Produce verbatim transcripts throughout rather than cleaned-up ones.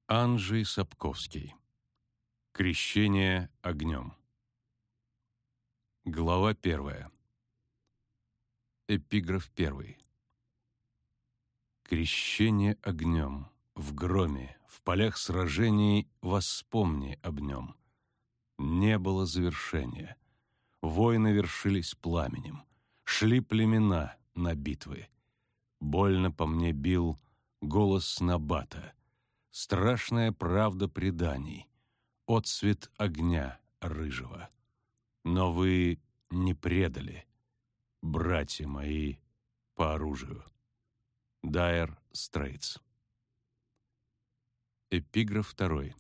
Анджей Сапковский. Крещение огнем. Глава первая. Эпиграф первый. Крещение огнем, в громе, в полях сражений воспомни об нем. Не было завершения. Войны вершились пламенем. Шли племена на битвы. Больно по мне бил голос Набата. Страшная правда преданий, отсвет огня рыжего. Но вы не предали, братья мои по оружию. Dire Straits. Эпиграф второй.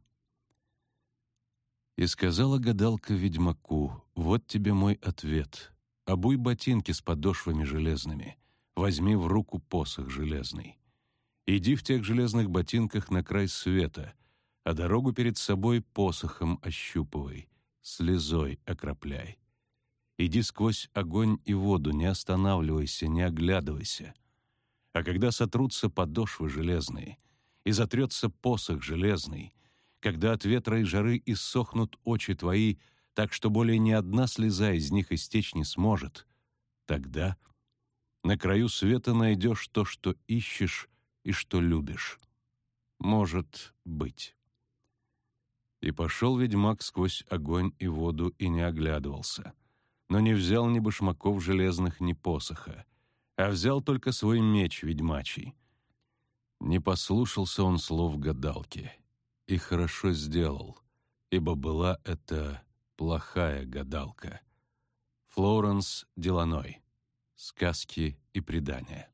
«И сказала гадалка ведьмаку: вот тебе мой ответ. Обуй ботинки с подошвами железными, возьми в руку посох железный. Иди в тех железных ботинках на край света, а дорогу перед собой посохом ощупывай, слезой окропляй. Иди сквозь огонь и воду, не останавливайся, не оглядывайся. А когда сотрутся подошвы железные и затрется посох железный, когда от ветра и жары иссохнут очи твои, так что более ни одна слеза из них истечь не сможет, тогда на краю света найдешь то, что ищешь и что любишь. Может быть». И пошел ведьмак сквозь огонь и воду и не оглядывался, но не взял ни башмаков железных, ни посоха, а взял только свой меч ведьмачий. Не послушался он слов гадалки, и хорошо сделал, ибо была это плохая гадалка. Флоренс Деланой. Сказки и предания.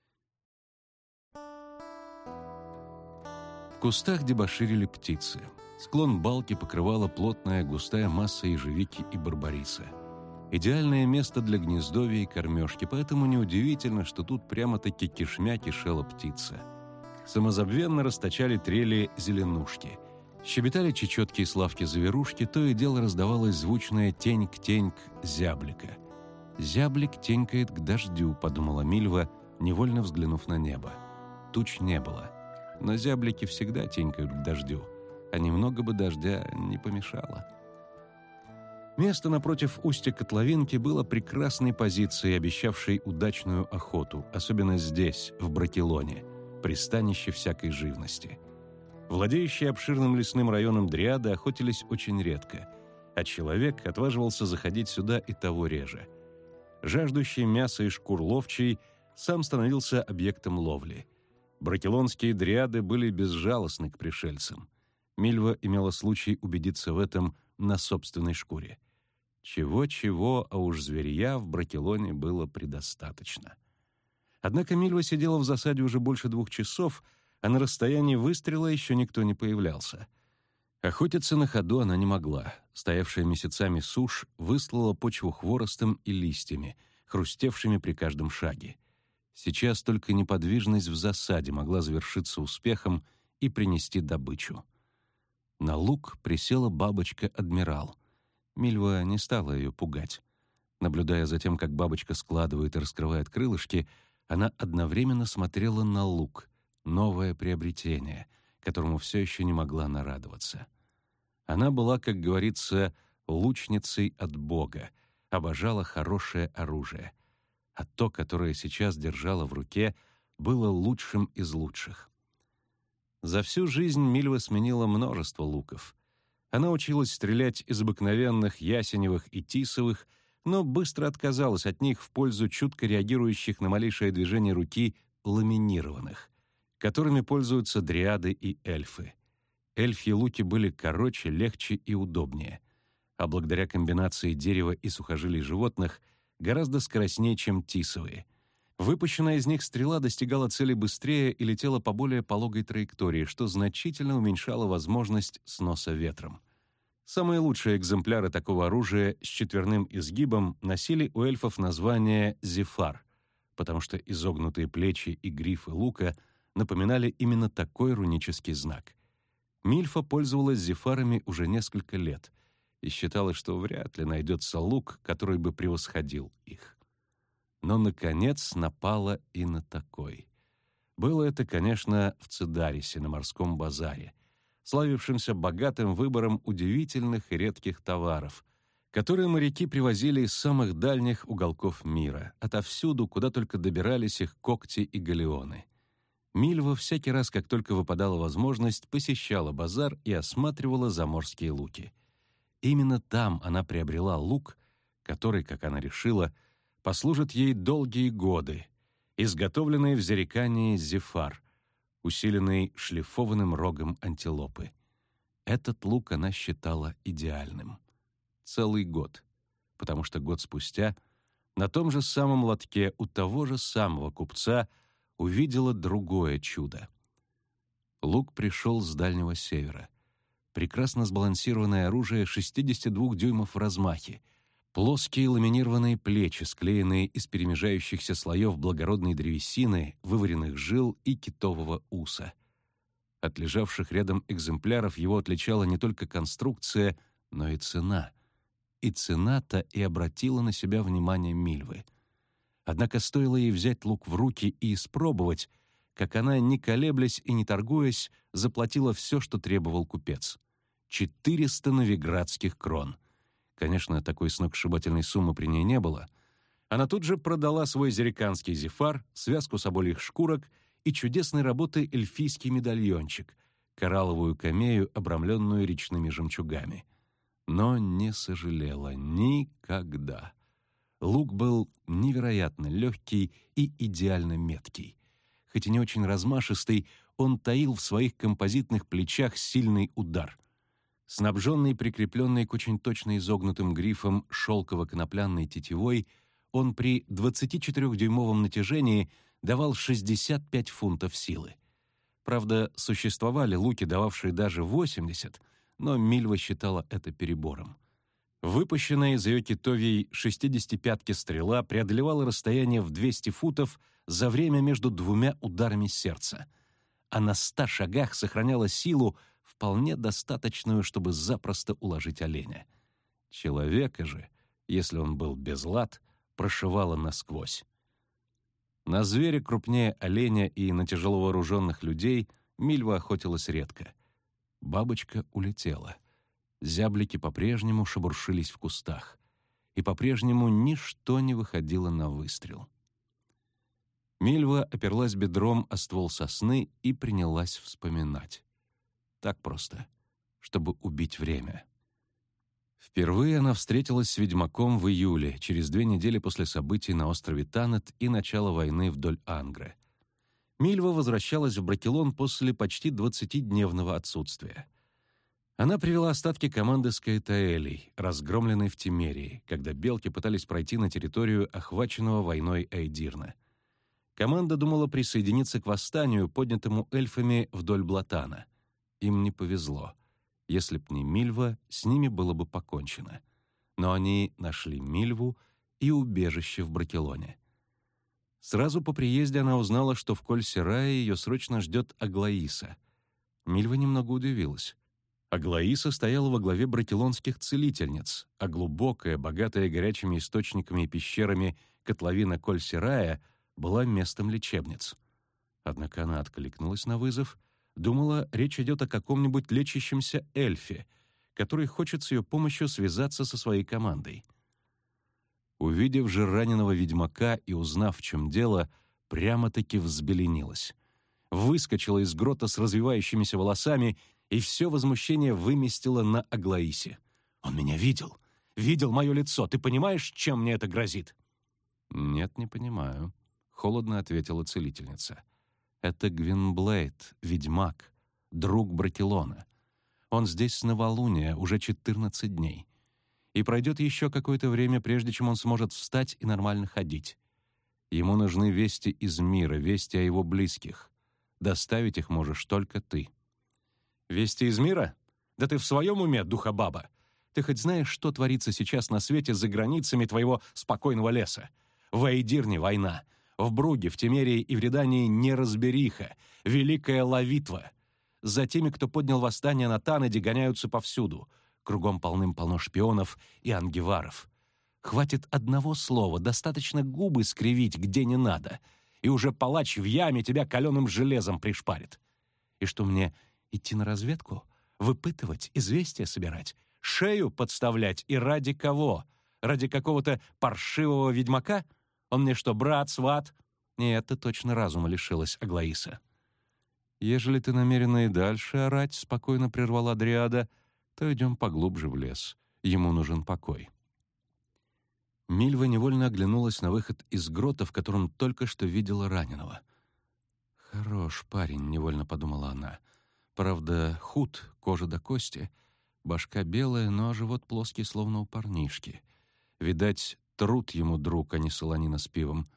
В кустах дебоширили птицы. Склон балки покрывала плотная густая масса ежевики и барбариса. Идеальное место для гнездовья и кормежки, поэтому неудивительно, что тут прямо-таки кишмя кишела птица. Самозабвенно расточали трели зеленушки. Щебетали чечетки и славки-заверушки, то и дело раздавалось звучное теньк-теньк зяблика. «Зяблик тенькает к дождю», — подумала Мильва, невольно взглянув на небо. Туч не было. Но зяблики всегда тенькают к дождю, а немного бы дождя не помешало. Место напротив устья котловинки было прекрасной позицией, обещавшей удачную охоту, особенно здесь, в Бракелоне, пристанище всякой живности. Владеющие обширным лесным районом дриады охотились очень редко, а человек отваживался заходить сюда и того реже. Жаждущий мяса и шкур ловчий сам становился объектом ловли. Бракелонские дриады были безжалостны к пришельцам. Мильва имела случай убедиться в этом на собственной шкуре. Чего-чего, а уж зверья в Бракелоне было предостаточно. Однако Мильва сидела в засаде уже больше двух часов, а на расстоянии выстрела еще никто не появлялся. Охотиться на ходу она не могла. Стоявшая месяцами сушь выслала почву хворостом и листьями, хрустевшими при каждом шаге. Сейчас только неподвижность в засаде могла завершиться успехом и принести добычу. На луг присела бабочка-адмирал. Мильва не стала ее пугать. Наблюдая за тем, как бабочка складывает и раскрывает крылышки, она одновременно смотрела на луг, новое приобретение, которому все еще не могла нарадоваться. Она была, как говорится, лучницей от Бога, обожала хорошее оружие, а то, которое сейчас держала в руке, было лучшим из лучших. За всю жизнь Мильва сменила множество луков. Она училась стрелять из обыкновенных ясеневых и тисовых, но быстро отказалась от них в пользу чутко реагирующих на малейшее движение руки ламинированных, которыми пользуются дриады и эльфы. Эльфьи луки были короче, легче и удобнее, а благодаря комбинации дерева и сухожилий животных гораздо скоростнее, чем тисовые. Выпущенная из них стрела достигала цели быстрее и летела по более пологой траектории, что значительно уменьшало возможность сноса ветром. Самые лучшие экземпляры такого оружия с четверным изгибом носили у эльфов название «зефар», потому что изогнутые плечи и грифы лука напоминали именно такой рунический знак. Мильфа пользовалась зефарами уже несколько лет и считала, что вряд ли найдется лук, который бы превосходил их. Но, наконец, напала и на такой. Было это, конечно, в Цидарисе, на морском базаре. славившимся богатым выбором удивительных и редких товаров, которые моряки привозили из самых дальних уголков мира, отовсюду, куда только добирались их когти и галеоны. Мильва всякий раз, как только выпадала возможность, посещала базар и осматривала заморские луки. Именно там она приобрела лук, который, как она решила, послужит ей долгие годы, изготовленный в Зерикании зефар, усиленный шлифованным рогом антилопы. Этот лук она считала идеальным. Целый год, потому что год спустя на том же самом лотке у того же самого купца увидела другое чудо. Лук пришел с Дальнего Севера. Прекрасно сбалансированное оружие шестьдесят два дюймов в размахе, плоские ламинированные плечи, склеенные из перемежающихся слоев благородной древесины, вываренных жил и китового уса. От лежавших рядом экземпляров его отличала не только конструкция, но и цена. И цена-то и обратила на себя внимание Мильвы. Однако стоило ей взять лук в руки и испробовать, как она, не колеблясь и не торгуясь, заплатила все, что требовал купец. четыреста новиградских крон. Конечно, такой сногсшибательной суммы при ней не было. Она тут же продала свой зериканский зефар, связку собольих шкурок и чудесной работы эльфийский медальончик, коралловую камею, обрамленную речными жемчугами. Но не сожалела никогда. Лук был невероятно легкий и идеально меткий. Хоть и не очень размашистый, он таил в своих композитных плечах сильный удар. Снабженный прикрепленной к очень точно изогнутым грифом шелково-конопляной тетивой, он при двадцатичетырёхдюймовом натяжении давал шестьдесят пять фунтов силы. Правда, существовали луки, дававшие даже восемьдесят, но Мильва считала это перебором. Выпущенная из ее китовьей шестидесятипятки стрела преодолевала расстояние в двести футов за время между двумя ударами сердца, а на ста шагах сохраняла силу, вполне достаточную, чтобы запросто уложить оленя. Человека же, если он был без лад, прошивало насквозь. На зверя крупнее оленя и на тяжело вооруженных людей Мильва охотилась редко. Бабочка улетела. Зяблики по-прежнему шебуршились в кустах, и по-прежнему ничто не выходило на выстрел. Мильва оперлась бедром о ствол сосны и принялась вспоминать. Так просто, чтобы убить время. Впервые она встретилась с ведьмаком в июле, через две недели после событий на острове Танет и начала войны вдоль Ангры. Мильва возвращалась в Бракелон после почти двадцатидневного отсутствия. Она привела остатки команды с Каэтаэлей, разгромленной в Тимерии, когда белки пытались пройти на территорию охваченного войной Эйдирна. Команда думала присоединиться к восстанию, поднятому эльфами вдоль Блатана. Им не повезло. Если б не Мильва, с ними было бы покончено. Но они нашли Мильву и убежище в Бракелоне. Сразу по приезде она узнала, что в Коль-Серае ее срочно ждет Аглаиса. Мильва немного удивилась. Аглаиса стояла во главе бракелонских целительниц, а глубокая, богатая горячими источниками и пещерами котловина Коль-Серая была местом лечебниц. Однако она откликнулась на вызов, думала, речь идет о каком-нибудь лечащемся эльфе, который хочет с ее помощью связаться со своей командой. Увидев же раненого ведьмака и узнав, в чем дело, прямо-таки взбеленилась. Выскочила из грота с развивающимися волосами и все возмущение выместила на Аглаисе. «Он меня видел! Видел мое лицо! Ты понимаешь, чем мне это грозит?» «Нет, не понимаю», — холодно ответила целительница. «Это Гвинблейд, ведьмак, друг Бракелона. Он здесь с новолуния уже четырнадцать дней. И пройдет еще какое-то время, прежде чем он сможет встать и нормально ходить. Ему нужны вести из мира, вести о его близких. Доставить их можешь только ты». «Вести из мира? Да ты в своем уме, духобаба? Ты хоть знаешь, что творится сейчас на свете за границами твоего спокойного леса? В Эйдирне война, в Бруге, в Тимерии и в Редании неразбериха, великая лавитва. За теми, кто поднял восстание на Танеде, гоняются повсюду. Кругом полным-полно шпионов и ангеваров. Хватит одного слова, достаточно губы скривить, где не надо, и уже палач в яме тебя каленым железом пришпарит. И что мне, идти на разведку? Выпытывать, известия собирать, шею подставлять. И ради кого? Ради какого-то паршивого ведьмака? Он мне что, брат, сват? Нет, ты точно разума лишилась, Аглаиса. «Ежели ты намерена и дальше орать», — спокойно прервала Дриада, «то идем поглубже в лес. Ему нужен покой». Мильва невольно оглянулась на выход из грота, в котором только что видела раненого. «Хорош парень», — невольно подумала она. «Правда, худ, кожа до кости, башка белая, но живот плоский, словно у парнишки. Видать, труд ему друг, а не солонина с пивом».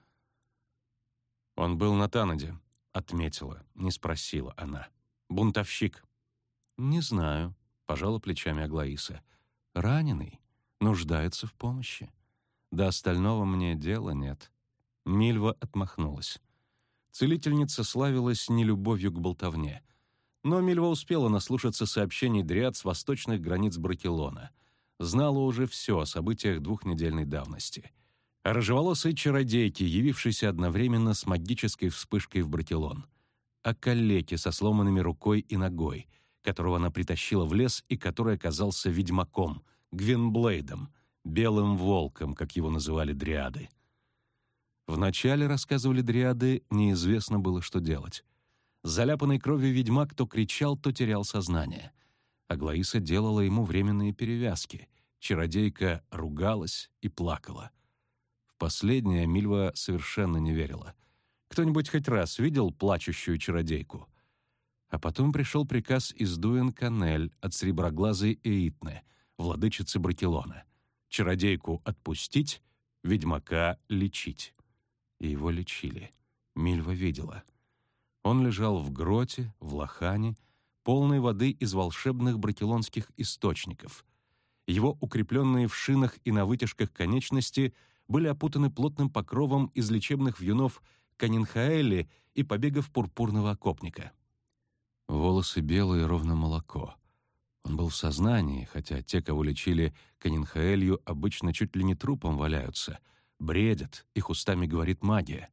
«Он был на Танаде», — отметила, не спросила она. «Бунтовщик». «Не знаю», — пожала плечами Аглаиса. «Раненый, нуждается в помощи. До остального мне дела нет». Мильва отмахнулась. Целительница славилась нелюбовью к болтовне. Но Мильва успела наслушаться сообщений дриад с восточных границ Бракелона. Знала уже все о событиях двухнедельной давности. О рыжеволосой чародейке, явившейся одновременно с магической вспышкой в Бракелон. О калеке со сломанными рукой и ногой, которого она притащила в лес и который оказался ведьмаком, Гвинблейдом, белым волком, как его называли дриады. Вначале, рассказывали дриады, неизвестно было, что делать. Заляпанный кровью ведьмак то кричал, то терял сознание. Аглаиса делала ему временные перевязки. Чародейка ругалась и плакала. В последнее Мильва совершенно не верила. Кто-нибудь хоть раз видел плачущую чародейку? А потом пришел приказ из Дуэн-Канель от среброглазой Эитны, владычицы Бракелона. Чародейку отпустить, ведьмака лечить. И его лечили. Мильва видела. Он лежал в гроте, в лохане, полной воды из волшебных бракелонских источников. Его укрепленные в шинах и на вытяжках конечности были опутаны плотным покровом из лечебных вьюнов канинхаэли и побегов пурпурного окопника. Волосы белые, ровно молоко. Он был в сознании, хотя те, кого лечили канинхаэлью, обычно чуть ли не трупом валяются, бредят, их устами говорит магия.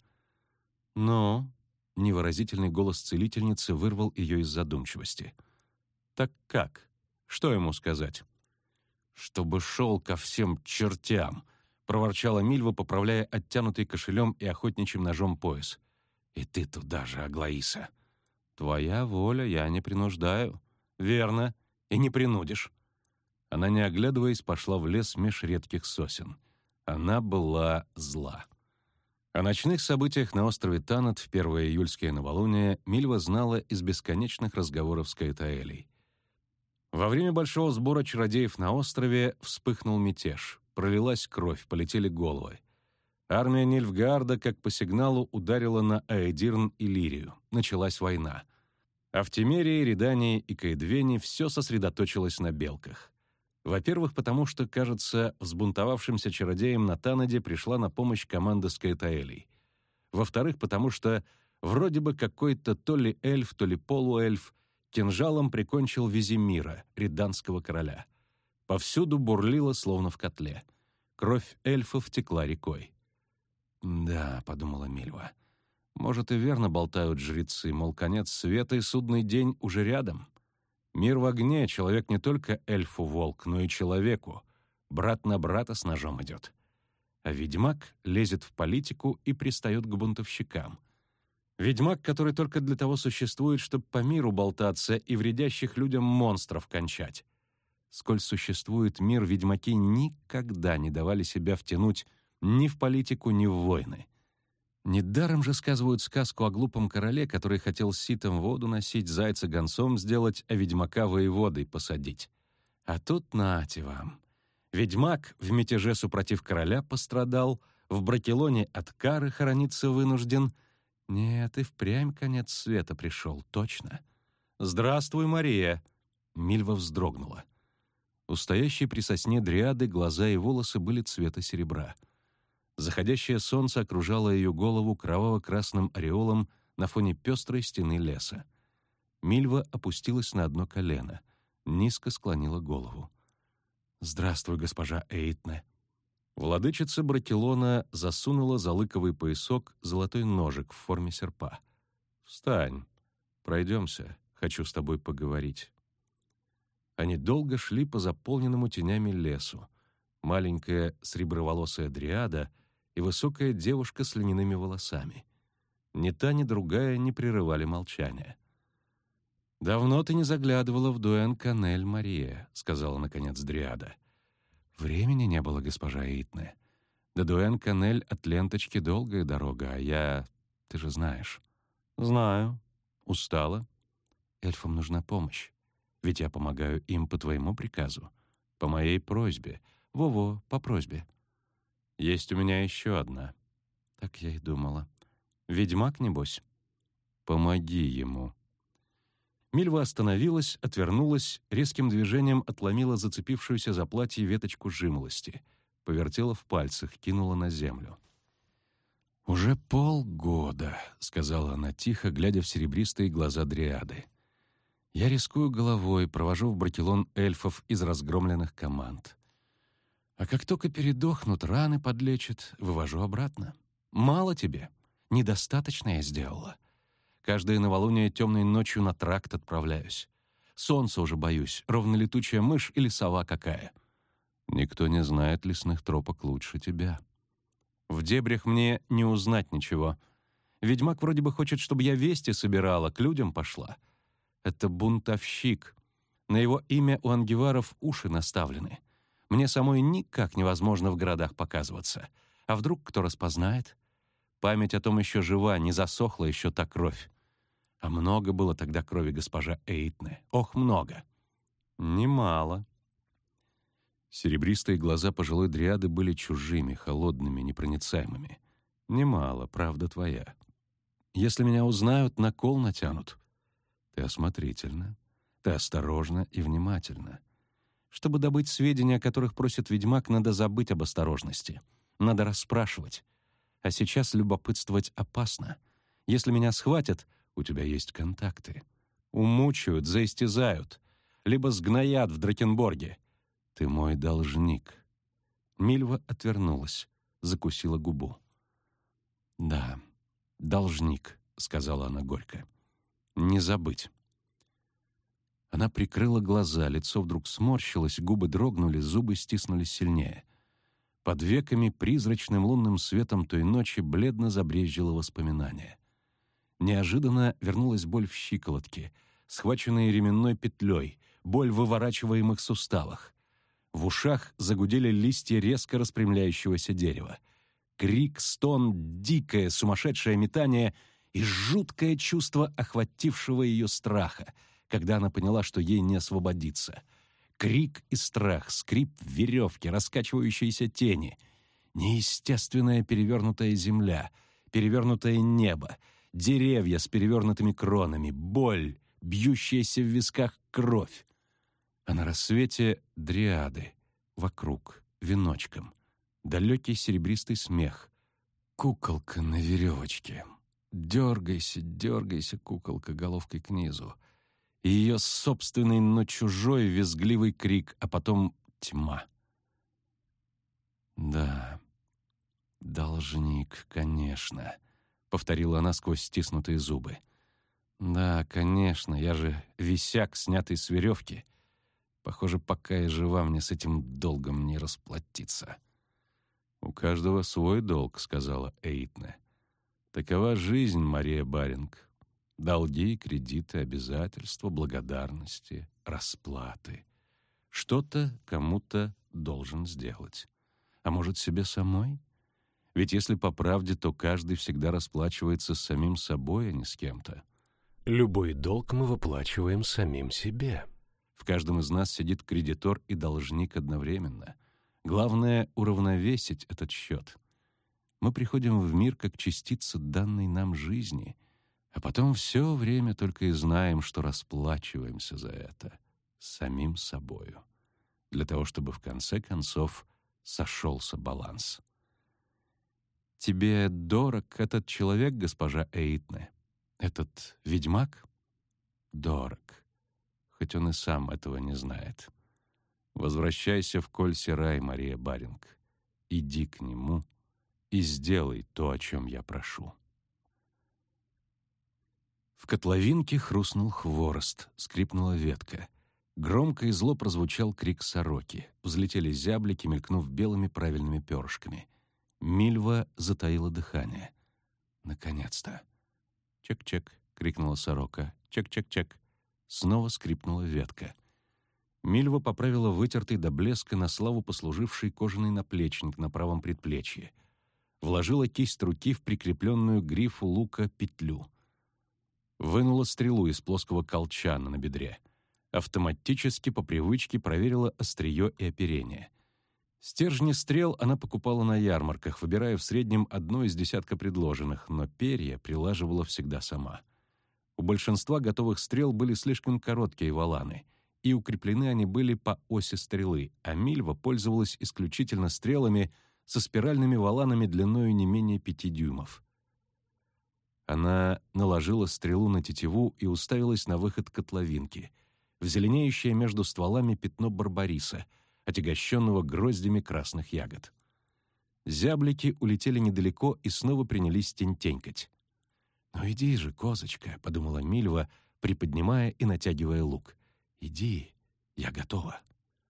Но невыразительный голос целительницы вырвал ее из задумчивости. «Так как? Что ему сказать?» «Чтобы шел ко всем чертям!» — проворчала Мильва, поправляя оттянутый кошелем и охотничьим ножом пояс. «И ты туда же, Аглаиса!» «Твоя воля, я не принуждаю». «Верно, и не принудишь». Она, не оглядываясь, пошла в лес меж редких сосен. Она была зла. О ночных событиях на острове Танат в первое июльское новолуние Мильва знала из бесконечных разговоров с Каэтаэлей. Во время большого сбора чародеев на острове вспыхнул мятеж, пролилась кровь, полетели головы. Армия Нильфгаарда, как по сигналу, ударила на Аэдирн и Лирию. Началась война. А в Темерии, Редании и Каэдвене все сосредоточилось на белках. Во-первых, потому что, кажется, взбунтовавшимся чародеям на Танаде пришла на помощь команда с Каэтаэлей. Во-вторых, потому что вроде бы какой-то то ли эльф, то ли полуэльф кинжалом прикончил Визимира, реданского короля. Повсюду бурлило, словно в котле. Кровь эльфов текла рекой. «Да», — подумала Мильва, — «может, и верно болтают жрецы, мол, конец света и судный день уже рядом». Мир в огне, человек не только эльфу-волк, но и человеку. Брат на брата с ножом идет. А ведьмак лезет в политику и пристает к бунтовщикам. Ведьмак, который только для того существует, чтобы по миру болтаться и вредящих людям монстров кончать. Сколь существует мир, ведьмаки никогда не давали себя втянуть ни в политику, ни в войны. Недаром же сказывают сказку о глупом короле, который хотел ситом воду носить, зайца гонцом сделать, а ведьмака воеводой посадить. А тут нате вам. Ведьмак в мятеже супротив короля пострадал, в Бракелоне от кары хорониться вынужден. Нет, и впрямь конец света пришел, точно. «Здравствуй, Мария!» Мильва вздрогнула. У стоящей при сосне дриады глаза и волосы были цвета серебра. Заходящее солнце окружало ее голову кроваво-красным ореолом на фоне пестрой стены леса. Мильва опустилась на одно колено, низко склонила голову. «Здравствуй, госпожа Эйтне». Владычица Бракелона засунула за лыковый поясок золотой ножик в форме серпа. «Встань, пройдемся, хочу с тобой поговорить». Они долго шли по заполненному тенями лесу. Маленькая среброволосая дриада и высокая девушка с льняными волосами. Ни та, ни другая не прерывали молчания. «Давно ты не заглядывала в Дуэн-Канель, Мария», — сказала, наконец, дриада. «Времени не было, госпожа Эйтне. До Дуэн-Канель от ленточки долгая дорога, а я... Ты же знаешь». «Знаю. Устала. Эльфам нужна помощь. Ведь я помогаю им по твоему приказу. По моей просьбе. Во-во, по просьбе. Есть у меня еще одна». Так я и думала. «Ведьмак, небось?» «Помоги ему». Мильва остановилась, отвернулась, резким движением отломила зацепившуюся за платье веточку жимолости, повертела в пальцах, кинула на землю. «Уже полгода», — сказала она тихо, глядя в серебристые глаза дриады. «Я рискую головой, провожу в Бракелон эльфов из разгромленных команд. А как только передохнут, раны подлечат, вывожу обратно. Мало тебе? Недостаточно я сделала. Каждое новолуние темной ночью на тракт отправляюсь. Солнца уже боюсь, ровно летучая мышь или сова какая. Никто не знает лесных тропок лучше тебя. В дебрях мне не узнать ничего. Ведьмак вроде бы хочет, чтобы я вести собирала, к людям пошла. Это бунтовщик. На его имя у ангеваров уши наставлены. Мне самой никак невозможно в городах показываться. А вдруг кто распознает? Память о том еще жива, не засохла еще та кровь. А много было тогда крови, госпожа Эйтне. Ох, много. Немало. Серебристые глаза пожилой дриады были чужими, холодными, непроницаемыми. Немало, правда твоя. Если меня узнают, на кол натянут. Ты осмотрительна, ты осторожна и внимательна. Чтобы добыть сведения, о которых просит ведьмак, надо забыть об осторожности. Надо расспрашивать. А сейчас любопытствовать опасно. Если меня схватят, у тебя есть контакты. Умучают, заистязают. Либо сгноят в Дракенборге. Ты мой должник». Мильва отвернулась, закусила губу. «Да, должник», — сказала она горько. «Не забыть». Она прикрыла глаза, лицо вдруг сморщилось, губы дрогнули, зубы стиснулись сильнее. Под веками призрачным лунным светом той ночи бледно забрезжило воспоминание. Неожиданно вернулась боль в щиколотке, схваченная ременной петлей, боль в выворачиваемых суставах. В ушах загудели листья резко распрямляющегося дерева. Крик, стон, дикое, сумасшедшее метание и жуткое чувство охватившего ее страха, когда она поняла, что ей не освободиться. Крик и страх, скрип веревки, раскачивающиеся тени, неестественная перевернутая земля, перевернутое небо, деревья с перевернутыми кронами, боль, бьющаяся в висках кровь. А на рассвете дриады, вокруг, веночком, далекий серебристый смех. Куколка на веревочке. Дергайся, дергайся, куколка, головкой к низу. И ее собственный, но чужой визгливый крик, а потом тьма. «Да, должник, конечно», — повторила она сквозь стиснутые зубы. «Да, конечно, я же висяк, снятый с веревки. Похоже, пока я жива, мне с этим долгом не расплатиться». «У каждого свой долг», — сказала Эйтне. «Такова жизнь, Мария Баринг. Долги, кредиты, обязательства, благодарности, расплаты. Что-то кому-то должен сделать. А может, себе самой? Ведь если по правде, то каждый всегда расплачивается с самим собой, а не с кем-то. Любой долг мы выплачиваем самим себе. В каждом из нас сидит кредитор и должник одновременно. Главное — уравновесить этот счет. Мы приходим в мир как частица данной нам жизни, а потом все время только и знаем, что расплачиваемся за это самим собою, для того, чтобы в конце концов сошелся баланс. «Тебе дорог этот человек, госпожа Эйтне? Этот ведьмак?» «Дорог, хоть он и сам этого не знает. Возвращайся в Коль-Серай, Мария Баринг. Иди к нему и сделай то, о чем я прошу». В котловинке хрустнул хворост, скрипнула ветка. Громко и зло прозвучал крик сороки. Взлетели зяблики, мелькнув белыми правильными перышками. Мильва затаила дыхание. Наконец-то. «Чек-чек!» — крикнула сорока. «Чек-чек-чек!» Снова скрипнула ветка. Мильва поправила вытертый до блеска на славу послуживший кожаный наплечник на правом предплечье. Вложила кисть руки в прикрепленную к грифу лука петлю. Вынула стрелу из плоского колчана на бедре. Автоматически, по привычке, проверила острие и оперение. Стержни стрел она покупала на ярмарках, выбирая в среднем одно из десятка предложенных, но перья прилаживала всегда сама. У большинства готовых стрел были слишком короткие воланы, и укреплены они были по оси стрелы, а Мильва пользовалась исключительно стрелами со спиральными воланами длиною не менее пяти дюймов. Она наложила стрелу на тетиву и уставилась на выход котловинки, в зеленеющее между стволами пятно барбариса, отягощенного гроздями красных ягод. Зяблики улетели недалеко и снова принялись тень-тенькать. «Ну иди же, козочка», — подумала Мильва, приподнимая и натягивая лук. «Иди, я готова».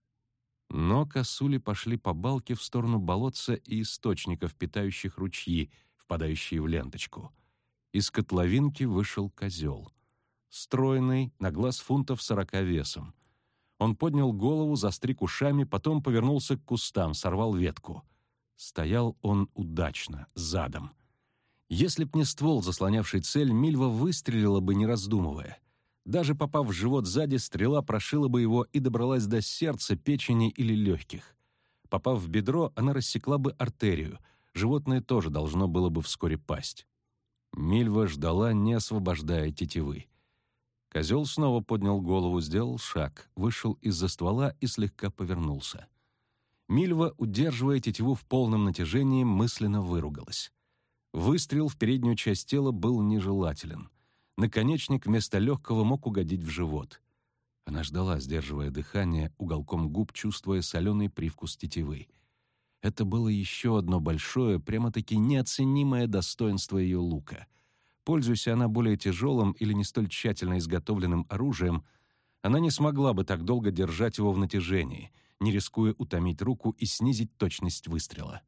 Но косули пошли по балке в сторону болотца и источников, питающих ручьи, впадающие в ленточку. Из котловинки вышел козел. Стройный, на глаз фунтов сорока весом. Он поднял голову, застриг ушами, потом повернулся к кустам, сорвал ветку. Стоял он удачно, задом. Если б не ствол, заслонявший цель, Мильва выстрелила бы, не раздумывая. Даже попав в живот сзади, стрела прошила бы его и добралась до сердца, печени или легких. Попав в бедро, она рассекла бы артерию. Животное тоже должно было бы вскоре пасть. Мильва ждала, не освобождая тетивы. Козел снова поднял голову, сделал шаг, вышел из-за ствола и слегка повернулся. Мильва, удерживая тетиву в полном натяжении, мысленно выругалась. Выстрел в переднюю часть тела был нежелателен. Наконечник вместо легкого мог угодить в живот. Она ждала, сдерживая дыхание, уголком губ чувствуя соленый привкус тетивы. Это было еще одно большое, прямо-таки неоценимое достоинство ее лука. Пользуясь она более тяжелым или не столь тщательно изготовленным оружием, она не смогла бы так долго держать его в натяжении, не рискуя утомить руку и снизить точность выстрела.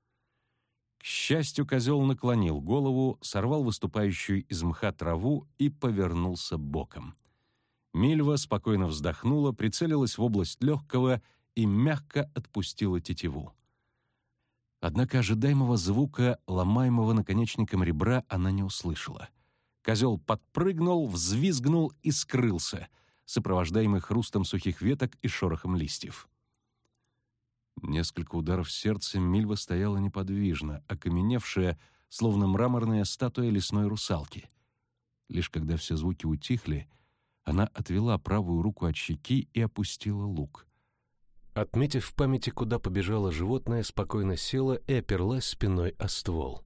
К счастью, козел наклонил голову, сорвал выступающую из мха траву и повернулся боком. Мильва спокойно вздохнула, прицелилась в область легкого и мягко отпустила тетиву. Однако ожидаемого звука, ломаемого наконечником ребра, она не услышала. Козел подпрыгнул, взвизгнул и скрылся, сопровождаемый хрустом сухих веток и шорохом листьев. Несколько ударов сердца Мильва стояла неподвижно, окаменевшая, словно мраморная статуя лесной русалки. Лишь когда все звуки утихли, она отвела правую руку от щеки и опустила лук. Отметив в памяти, куда побежало животное, спокойно села и оперлась спиной о ствол.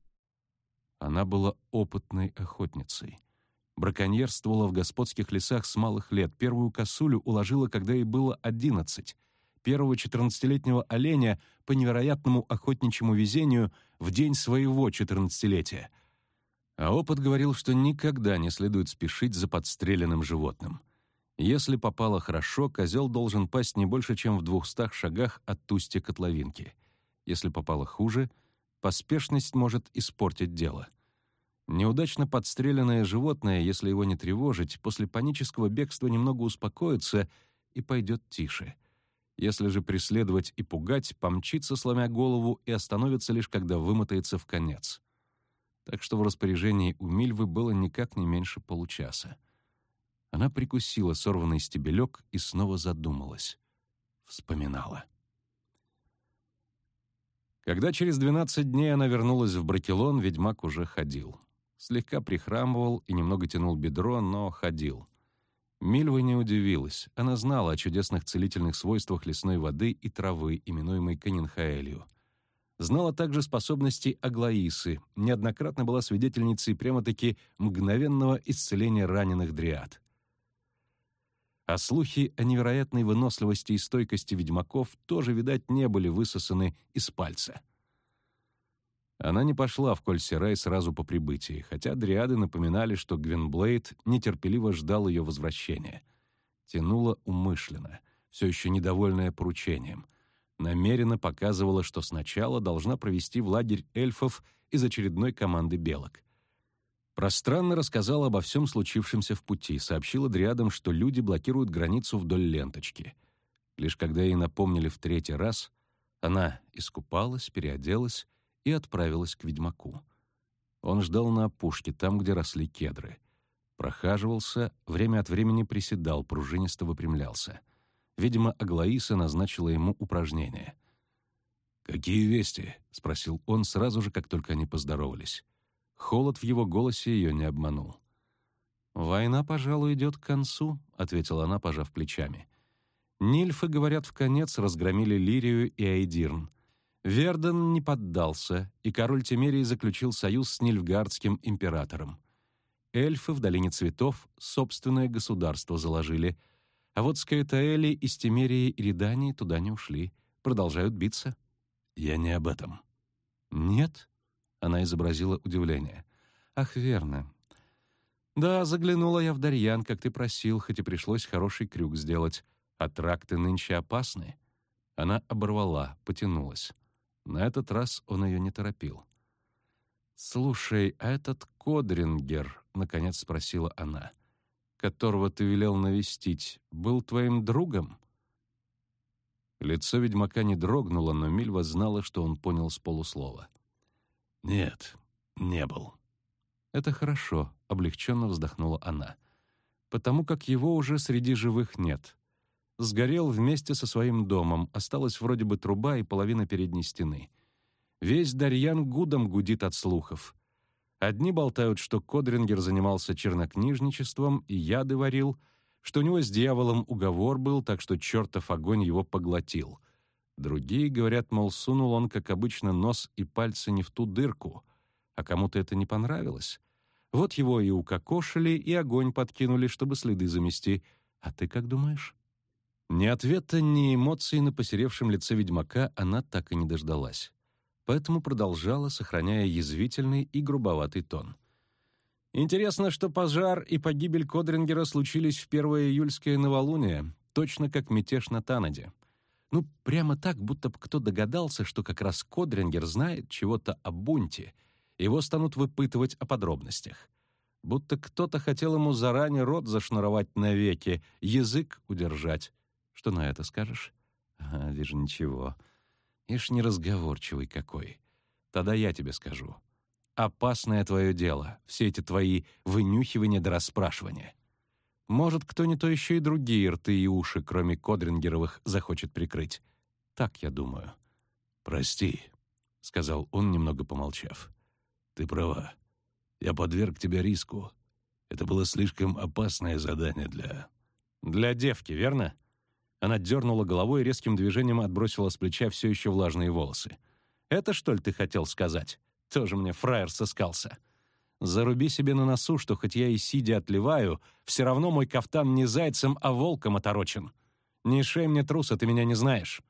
Она была опытной охотницей. Браконьерствовала в господских лесах с малых лет. Первую косулю уложила, когда ей было одиннадцать. Первого четырнадцатилетнего оленя по невероятному охотничьему везению в день своего четырнадцатилетия. А опыт говорил, что никогда не следует спешить за подстреленным животным. Если попало хорошо, козел должен пасть не больше, чем в двухстах шагах от устья котловинки. Если попало хуже, поспешность может испортить дело. Неудачно подстреленное животное, если его не тревожить, после панического бегства немного успокоится и пойдет тише. Если же преследовать и пугать, помчится, сломя голову, и остановится лишь, когда вымотается в конец. Так что в распоряжении у Мильвы было никак не меньше получаса. Она прикусила сорванный стебелек и снова задумалась. Вспоминала. Когда через двенадцать дней она вернулась в Бракелон, ведьмак уже ходил. Слегка прихрамывал и немного тянул бедро, но ходил. Мильва не удивилась. Она знала о чудесных целительных свойствах лесной воды и травы, именуемой канинхаэлью. Знала также способности Аглаисы, неоднократно была свидетельницей прямо-таки мгновенного исцеления раненых дриад. А слухи о невероятной выносливости и стойкости ведьмаков тоже, видать, не были высосаны из пальца. Она не пошла в Коль-Серай сразу по прибытии, хотя дриады напоминали, что Гвенблейд нетерпеливо ждал ее возвращения. тянула умышленно, все еще недовольная поручением. Намеренно показывала, что сначала должна провести в лагерь эльфов из очередной команды белок. Пространно рассказала обо всем случившемся в пути, сообщила дриадам, что люди блокируют границу вдоль ленточки. Лишь когда ей напомнили в третий раз, она искупалась, переоделась и отправилась к ведьмаку. Он ждал на опушке, там, где росли кедры. Прохаживался, время от времени приседал, пружинисто выпрямлялся. Видимо, Аглаиса назначила ему упражнение. «Какие вести?» — спросил он сразу же, как только они поздоровались. Холод в его голосе ее не обманул. «Война, пожалуй, идет к концу», — ответила она, пожав плечами. «Нильфы, говорят, в конец разгромили Лирию и Айдирн. Верден не поддался, и король Темерии заключил союз с Нильфгардским императором. Эльфы в Долине Цветов собственное государство заложили, а вот Скаэтаэли из Темерии и Редании туда не ушли, продолжают биться». «Я не об этом». «Нет?» — она изобразила удивление. «Ах, верно. Да, заглянула я в Дарьян, как ты просил, хоть и пришлось хороший крюк сделать. А тракты нынче опасны». Она оборвала, потянулась. На этот раз он ее не торопил. «Слушай, а этот Кодрингер, — наконец спросила она, — которого ты велел навестить, был твоим другом?» Лицо ведьмака не дрогнуло, но Мильва знала, что он понял с полуслова. «Нет, не был». «Это хорошо», — облегченно вздохнула она, «потому как его уже среди живых нет. Сгорел вместе со своим домом, осталась вроде бы труба и половина передней стены. Весь Дарьян гудом гудит от слухов. Одни болтают, что Кодрингер занимался чернокнижничеством и яды варил, что у него с дьяволом уговор был, так что чертов огонь его поглотил. Другие говорят, мол, сунул он, как обычно, нос и пальцы не в ту дырку, а кому-то это не понравилось. Вот его и укокошили, и огонь подкинули, чтобы следы замести. А ты как думаешь?» Ни ответа, ни эмоций на посеревшем лице ведьмака она так и не дождалась. Поэтому продолжала, сохраняя язвительный и грубоватый тон. «Интересно, что пожар и погибель Кодрингера случились в первое июльское новолуние, точно как мятеж на Танаде. Ну, прямо так, будто бы кто догадался, что как раз Кодрингер знает чего-то о бунте, его станут выпытывать о подробностях. Будто кто-то хотел ему заранее рот зашнуровать навеки, язык удержать. Что на это скажешь?» «А, вижу, ничего. Ишь, неразговорчивый какой. Тогда я тебе скажу. Опасное твое дело, все эти твои вынюхивания да расспрашивания. Может, кто не то еще и другие рты и уши, кроме Кодрингеровых, захочет прикрыть. Так я думаю». «Прости», — сказал он, немного помолчав. «Ты права. Я подверг тебя риску. Это было слишком опасное задание для...» «Для девки, верно?» Она дернула головой и резким движением отбросила с плеча все еще влажные волосы. «Это, что ли, ты хотел сказать? Тоже мне фраер сыскался. Заруби себе на носу, что хоть я и сидя отливаю, все равно мой кафтан не зайцем, а волком оторочен. Не шей мне труса, ты меня не знаешь».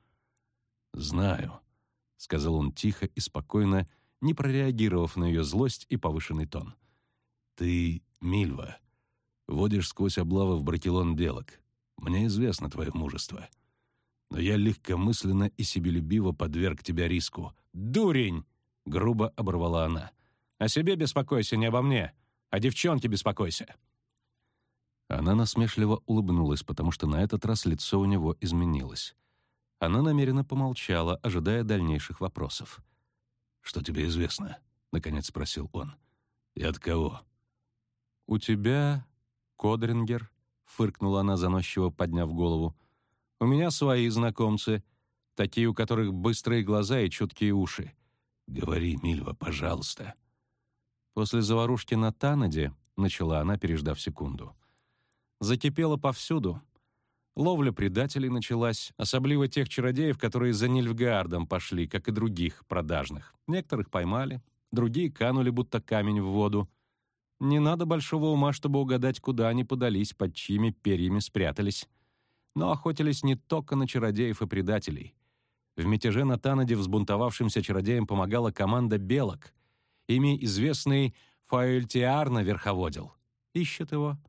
«Знаю», — сказал он тихо и спокойно, не прореагировав на ее злость и повышенный тон. «Ты, Мильва, водишь сквозь облавы в Бракелон белок. Мне известно твое мужество. Но я легкомысленно и себелюбиво подверг тебя риску». «Дурень!» — грубо оборвала она. «О себе беспокойся, не обо мне. О девчонке беспокойся». Она насмешливо улыбнулась, потому что на этот раз лицо у него изменилось. Она намеренно помолчала, ожидая дальнейших вопросов. «Что тебе известно?» — наконец спросил он. «И от кого?» «У тебя, Кодрингер», — фыркнула она, заносчиво подняв голову. «У меня свои знакомцы, такие, у которых быстрые глаза и чуткие уши». «Говори, Мильва, пожалуйста». «После заварушки на Танаде», — начала она, переждав секунду, — «закипело повсюду. Ловля предателей началась, особливо тех чародеев, которые за Нильфгаардом пошли, как и других продажных. Некоторых поймали, другие канули, будто камень в воду. Не надо большого ума, чтобы угадать, куда они подались, под чьими перьями спрятались. Но охотились не только на чародеев и предателей. В мятеже на Танаде взбунтовавшимся чародеям помогала команда белок. Ими известный Фаэльтиарна верховодил. Ищет его.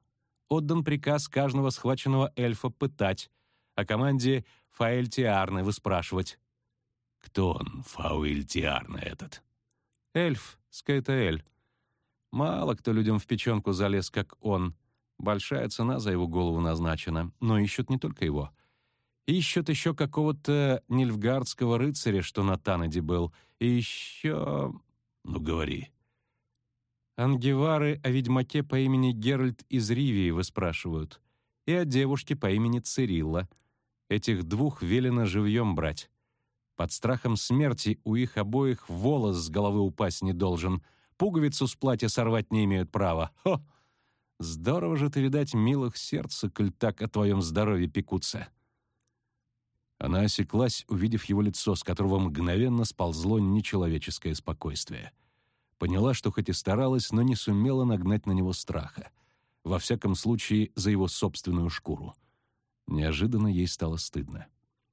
отдан приказ каждого схваченного эльфа пытать, о команде Фаэльтиарны выспрашивать. Кто он, Фаэльтиарна этот? Эльф, Скайтаэль. Мало кто людям в печенку залез, как он. Большая цена за его голову назначена, но ищут не только его. Ищут еще какого-то нильфгардского рыцаря, что на Танеде был, и еще... Ну, говори. Ангевары о ведьмаке по имени Геральт из Ривии выспрашивают, и о девушке по имени Цирилла. Этих двух велено живьем брать. Под страхом смерти у их обоих волос с головы упасть не должен, пуговицу с платья сорвать не имеют права. Хо! Здорово же ты, видать, милых сердца, коль так о твоем здоровье пекутся. Она осеклась, увидев его лицо, с которого мгновенно сползло нечеловеческое спокойствие. Поняла, что хоть и старалась, но не сумела нагнать на него страха. Во всяком случае, за его собственную шкуру. Неожиданно ей стало стыдно.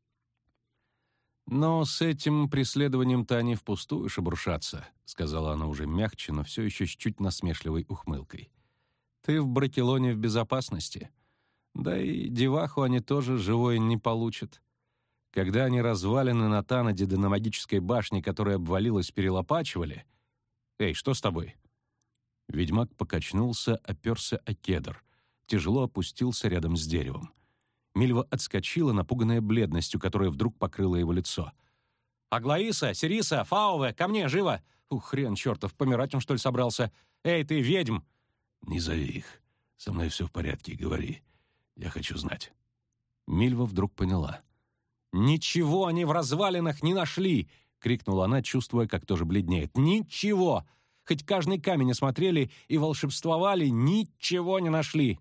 «Но с этим преследованием-то они впустую шебуршатся», — сказала она уже мягче, но все еще с чуть насмешливой ухмылкой. «Ты в Бракелоне в безопасности. Да и деваху они тоже живой не получат. Когда они развалины на Танеде да на магической башне, которая обвалилась, перелопачивали... Эй, что с тобой?» Ведьмак покачнулся, оперся о кедр, тяжело опустился рядом с деревом. Мильва отскочила, напуганная бледностью, которая вдруг покрыла его лицо. «Аглаиса! Сириса! Фауве! Ко мне! Живо! Ух, хрен чертов, помирать он, что ли, собрался? Эй, ты, ведьм!» «Не зови их. Со мной все в порядке, говори. Я хочу знать». Мильва вдруг поняла. «Ничего они в развалинах не нашли!» — крикнула она, чувствуя, как тоже бледнеет. «Ничего! Хоть каждый камень осмотрели и волшебствовали, ничего не нашли!»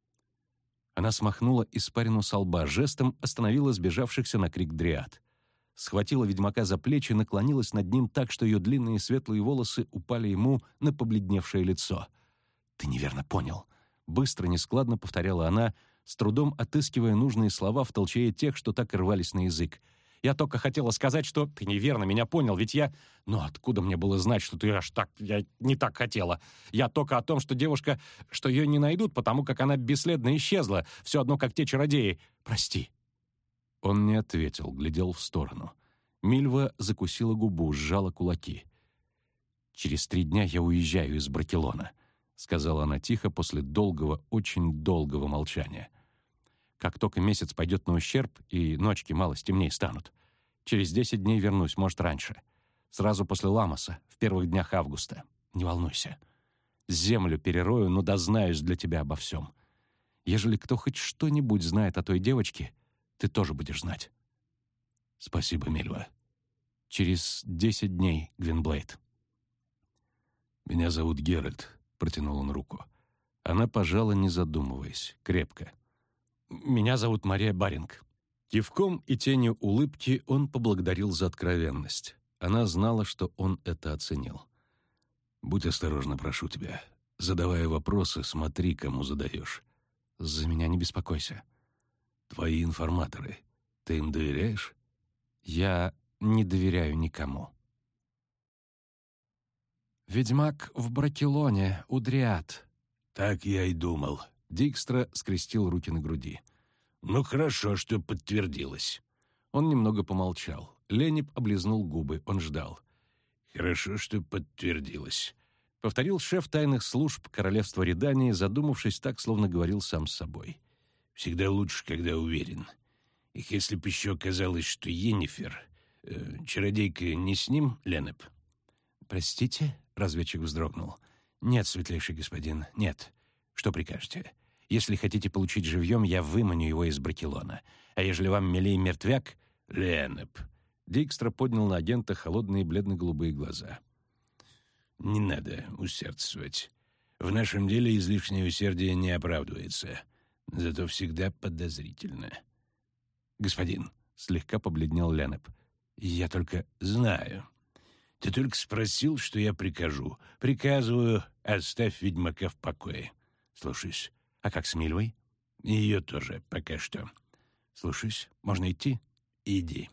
Она смахнула испарину со лба, жестом остановила сбежавшихся на крик дриад. Схватила ведьмака за плечи, наклонилась над ним так, что ее длинные светлые волосы упали ему на побледневшее лицо. «Ты неверно понял», — быстро, нескладно повторяла она, с трудом отыскивая нужные слова в толчее тех, что так и рвались на язык. «Я только хотела сказать, что ты неверно меня понял, ведь я... Ну, откуда мне было знать, что ты аж так... Я не так хотела. Я только о том, что девушка... Что ее не найдут, потому как она бесследно исчезла, все одно, как те чародеи. Прости». Он не ответил, глядел в сторону. Мильва закусила губу, сжала кулаки. «Через три дня я уезжаю из Бракелона», — сказала она тихо после долгого, очень долгого молчания. «Как только месяц пойдет на ущерб, и ночки мало темнее станут. Через десять дней вернусь, может, раньше. Сразу после Ламоса, в первых днях августа. Не волнуйся. Землю перерою, но дознаюсь для тебя обо всем. Ежели кто хоть что-нибудь знает о той девочке, ты тоже будешь знать». «Спасибо, Мильва». «Через десять дней, Гвинблейд». «Меня зовут Геральт», — протянул он руку. Она пожала, не задумываясь, крепко. «Меня зовут Мария Баринг». Кивком и тенью улыбки он поблагодарил за откровенность. Она знала, что он это оценил. «Будь осторожна, прошу тебя. Задавая вопросы, смотри, кому задаешь». «За меня не беспокойся». «Твои информаторы. Ты им доверяешь?» «Я не доверяю никому». «Ведьмак в Бракелоне, у дриад». «Так я и думал». Дикстра скрестил руки на груди. «Ну, хорошо, что подтвердилось». Он немного помолчал. Ленеп облизнул губы, он ждал. «Хорошо, что подтвердилось», — повторил шеф тайных служб королевства Редании, задумавшись так, словно говорил сам с собой. «Всегда лучше, когда уверен. И если б еще казалось, что Йеннифер, э, чародейка, не с ним, Ленеп?» «Простите?» — разведчик вздрогнул. «Нет, светлейший господин, нет. Что прикажете? Если хотите получить живьем, я выманю его из Бракелона. А ежели вам милей мертвяк...» «Ленеп». Дикстра поднял на агента холодные бледно-голубые глаза. «Не надо усердствовать. В нашем деле излишнее усердие не оправдывается. Зато всегда подозрительно». «Господин», — слегка побледнел Ленеп, — «я только...» «Знаю. Ты только спросил, что я прикажу. Приказываю, оставь ведьмака в покое. Слушаюсь». «А как с Мильвой?» «Ее тоже пока что». «Слушаюсь. Можно идти?» «Иди».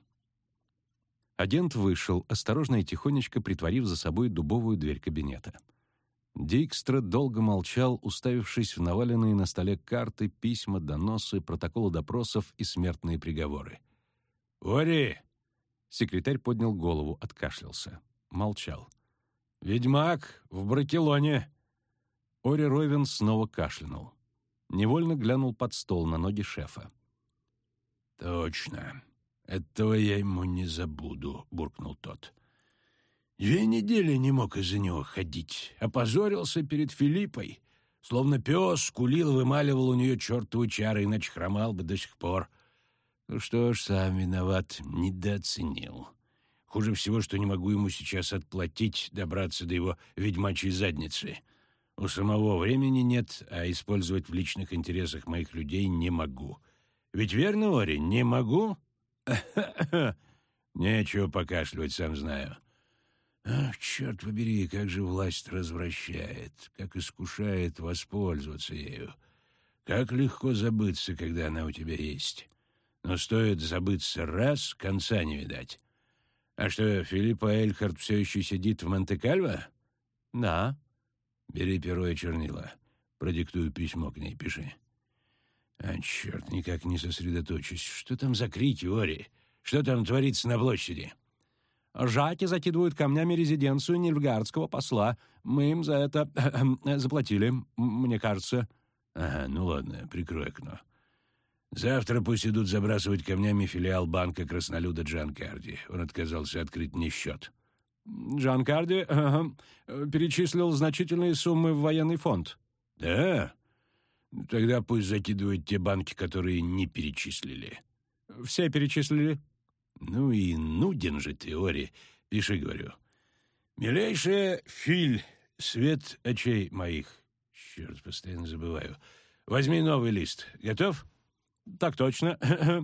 Агент вышел, осторожно и тихонечко притворив за собой дубовую дверь кабинета. Дикстра долго молчал, уставившись в наваленные на столе карты, письма, доносы, протоколы допросов и смертные приговоры. «Ори!» Секретарь поднял голову, откашлялся. Молчал. «Ведьмак в Бракелоне!» Ори Ровен снова кашлянул. Невольно глянул под стол на ноги шефа. «Точно. Этого я ему не забуду», — буркнул тот. «Две недели не мог из-за него ходить. Опозорился перед Филиппой. Словно пес скулил, вымаливал у нее чертовы чары, иначе хромал бы до сих пор. Ну что ж, сам виноват, недооценил. Хуже всего, что не могу ему сейчас отплатить, добраться до его ведьмачьей задницы. У самого времени нет, а использовать в личных интересах моих людей не могу. Ведь верно, Ори, не могу?» «Нечего покашливать, сам знаю. Ах, черт побери, как же власть развращает, как искушает воспользоваться ею. Как легко забыться, когда она у тебя есть. Но стоит забыться раз, конца не видать. А что, Филиппа Эльхард все еще сидит в Монте-Кальво?» «Да». «Бери перо и чернила. Продиктую письмо к ней, пиши». «А, черт, никак не сосредоточусь. Что там за крики, Ори? Что там творится на площади?» «Жаки закидывают камнями резиденцию нильфгаардского посла. Мы им за это заплатили, мне кажется». «Ага, ну ладно, прикрой окно. Завтра пусть идут забрасывать камнями филиал банка краснолюда Джанкарди. Он отказался открыть мне счет». «Джанкарди ага, перечислил значительные суммы в военный фонд». «Да? Тогда пусть закидывают те банки, которые не перечислили». «Все перечислили». «Ну и нуден же ты, Ори. Пиши, говорю. Милейшая Филь, свет очей моих». Черт, постоянно забываю. Возьми новый лист. Готов? «Так точно».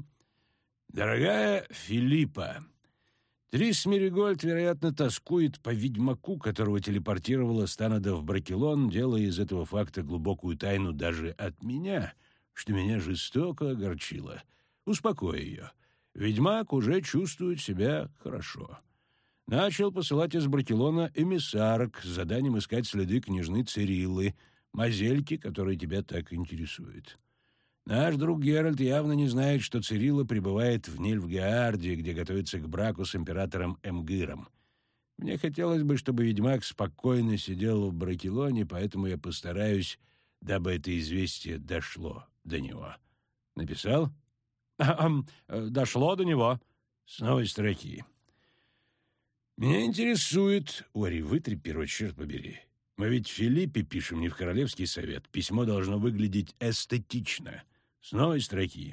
«Дорогая Филиппа, Трис Меригольд, вероятно, тоскует по ведьмаку, которого телепортировала Станада в Бракелон, делая из этого факта глубокую тайну даже от меня, что меня жестоко огорчило. Успокой ее. Ведьмак уже чувствует себя хорошо. Начал посылать из Бракелона эмиссарок с заданием искать следы княжны Цириллы, мазельки, которая тебя так интересует. Наш друг Геральт явно не знает, что Цирилла пребывает в Нильфгаарде, где готовится к браку с императором Эмгиром. Мне хотелось бы, чтобы ведьмак спокойно сидел в Бракелоне, поэтому я постараюсь, дабы это известие дошло до него. Написал? Дошло до него. С новой строки. Меня интересует... Ори, вытри перо, черт побери. Мы ведь Филиппе пишем, не в Королевский совет. Письмо должно выглядеть эстетично. С новой строки.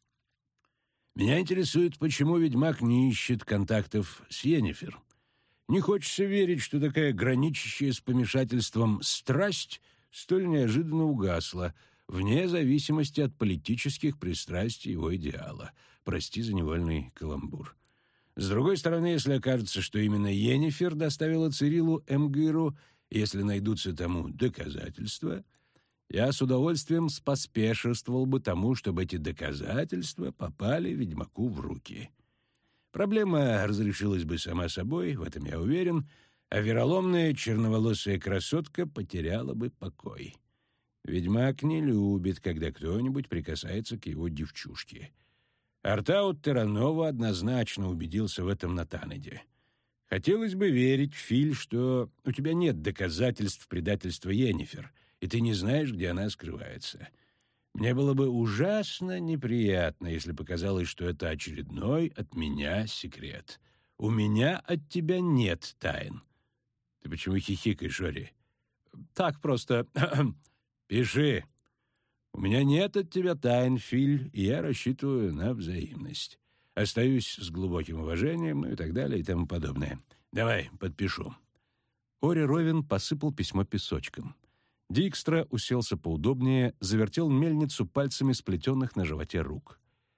Меня интересует, почему ведьмак не ищет контактов с Йеннифер. Не хочется верить, что такая граничащая с помешательством страсть столь неожиданно угасла, вне зависимости от политических пристрастий его идеала. Прости за невольный каламбур. С другой стороны, если окажется, что именно Йеннифер доставила Цириллу Эмгиру, если найдутся тому доказательства, я с удовольствием споспешествовал бы тому, чтобы эти доказательства попали ведьмаку в руки. Проблема разрешилась бы сама собой, в этом я уверен, а вероломная черноволосая красотка потеряла бы покой. Ведьмак не любит, когда кто-нибудь прикасается к его девчушке. Артаут Терранова однозначно убедился в этом на Танеде. Хотелось бы верить, Филь, что у тебя нет доказательств предательства Йеннифер, и ты не знаешь, где она скрывается. Мне было бы ужасно неприятно, если показалось, что это очередной от меня секрет. У меня от тебя нет тайн. Ты почему хихикаешь, Ори? Так просто. Пиши. У меня нет от тебя тайн, Филь, и я рассчитываю на взаимность. Остаюсь с глубоким уважением, ну и так далее, и тому подобное. Давай, подпишу». Ори Ровен посыпал письмо песочком. Дикстра уселся поудобнее, завертел мельницу пальцами сплетенных на животе рук.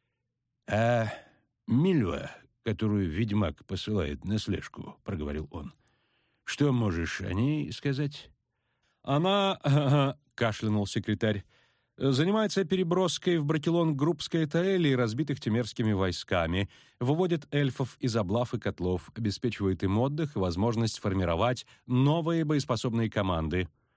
«А Мильва, которую ведьмак посылает на слежку, — проговорил он, — что можешь о ней сказать?» «Она, — кашлянул секретарь, — занимается переброской в Бракелон групп скаэтаэлей, разбитых темерскими войсками, выводит эльфов из облав и котлов, обеспечивает им отдых и возможность формировать новые боеспособные команды».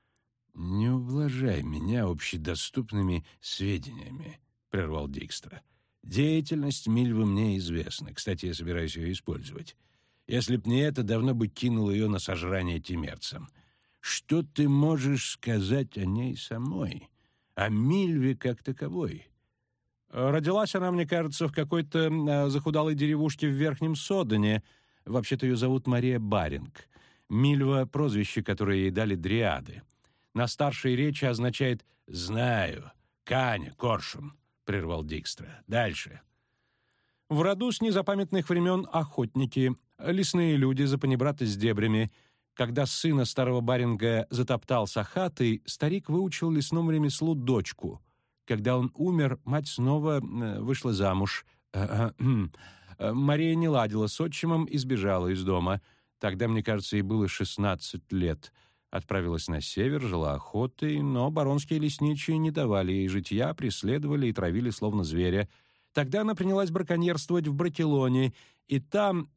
«Не ублажай меня общедоступными сведениями», — прервал Дикстра. «Деятельность Мильвы мне известна. Кстати, я собираюсь ее использовать. Если б не это, давно бы кинул ее на сожрание тимерцам. Что ты можешь сказать о ней самой? О Мильве как таковой?» Родилась она, мне кажется, в какой-то э, захудалой деревушке в Верхнем Содене. Вообще-то ее зовут Мария Баринг. Мильва — прозвище, которое ей дали дриады. На старшей речи означает «знаю, Каня, Коршун», — прервал Дикстра. «Дальше». В роду с незапамятных времен охотники, лесные люди, запанибраты с дебрями. Когда сына старого баринга затоптал сахатый, старик выучил лесному ремеслу дочку. Когда он умер, мать снова э, вышла замуж. Мария не ладила с отчимом и сбежала из дома. Тогда, мне кажется, ей было шестнадцать лет. Отправилась на север, жила охотой, но баронские лесничие не давали ей житья, преследовали и травили словно зверя. Тогда она принялась браконьерствовать в Бракелоне, и там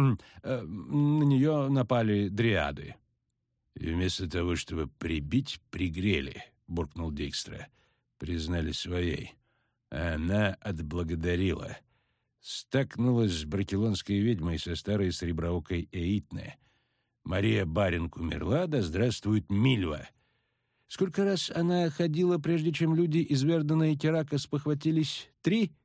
на нее напали дриады. «И вместо того, чтобы прибить, пригрели», — буркнул Дикстра. «Признали своей. А она отблагодарила. Стакнулась с бракелонской ведьмой со старой среброокой Эитне. Мария Баринг умерла, да здравствует Мильва. Сколько раз она ходила, прежде чем люди из Вердена и Керака спохватились? Три?»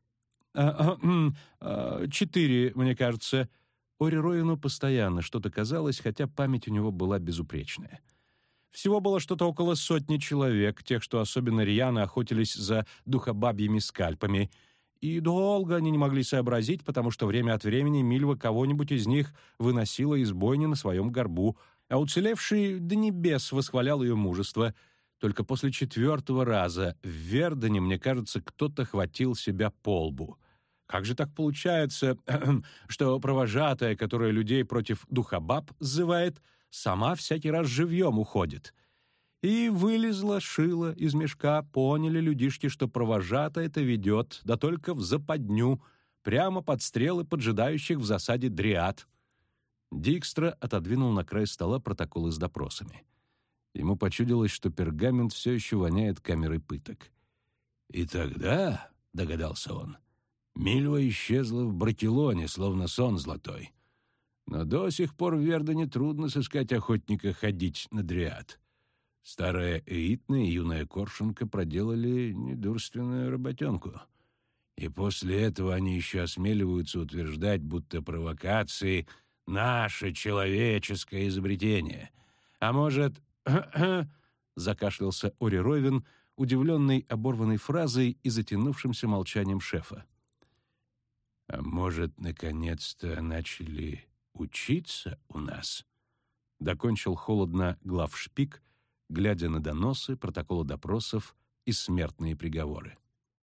А, а, а, «Четыре, мне кажется». Ори Ровину постоянно что-то казалось, хотя память у него была безупречная. Всего было что-то около сотни человек, тех, что особенно рьяно охотились за духобабьими скальпами. И долго они не могли сообразить, потому что время от времени Мильва кого-нибудь из них выносила из бойни на своем горбу, а уцелевший до небес восхвалял ее мужество. Только после четвертого раза в Вердене, мне кажется, кто-то хватил себя по лбу. Как же так получается, что провожатая, которая людей против духобаб сзывает, сама всякий раз живьем уходит? И вылезла шила из мешка, поняли людишки, что провожатая это ведет, да только в западню, прямо под стрелы поджидающих в засаде дриад. Дикстра отодвинул на край стола протоколы с допросами. Ему почудилось, что пергамент все еще воняет камерой пыток. «И тогда, — догадался он, — Мильва исчезла в Бракелоне, словно сон золотой. Но до сих пор в Вердене трудно сыскать охотника ходить на дриад. Старая Эитна и юная Коршунка проделали недурственную работенку. И после этого они еще осмеливаются утверждать, будто провокации — наше человеческое изобретение. А может... — закашлялся Ори Ровин, удивленный оборванной фразой и затянувшимся молчанием шефа. «А может, наконец-то начали учиться у нас?» — докончил холодно главшпик, глядя на доносы, протоколы допросов и смертные приговоры.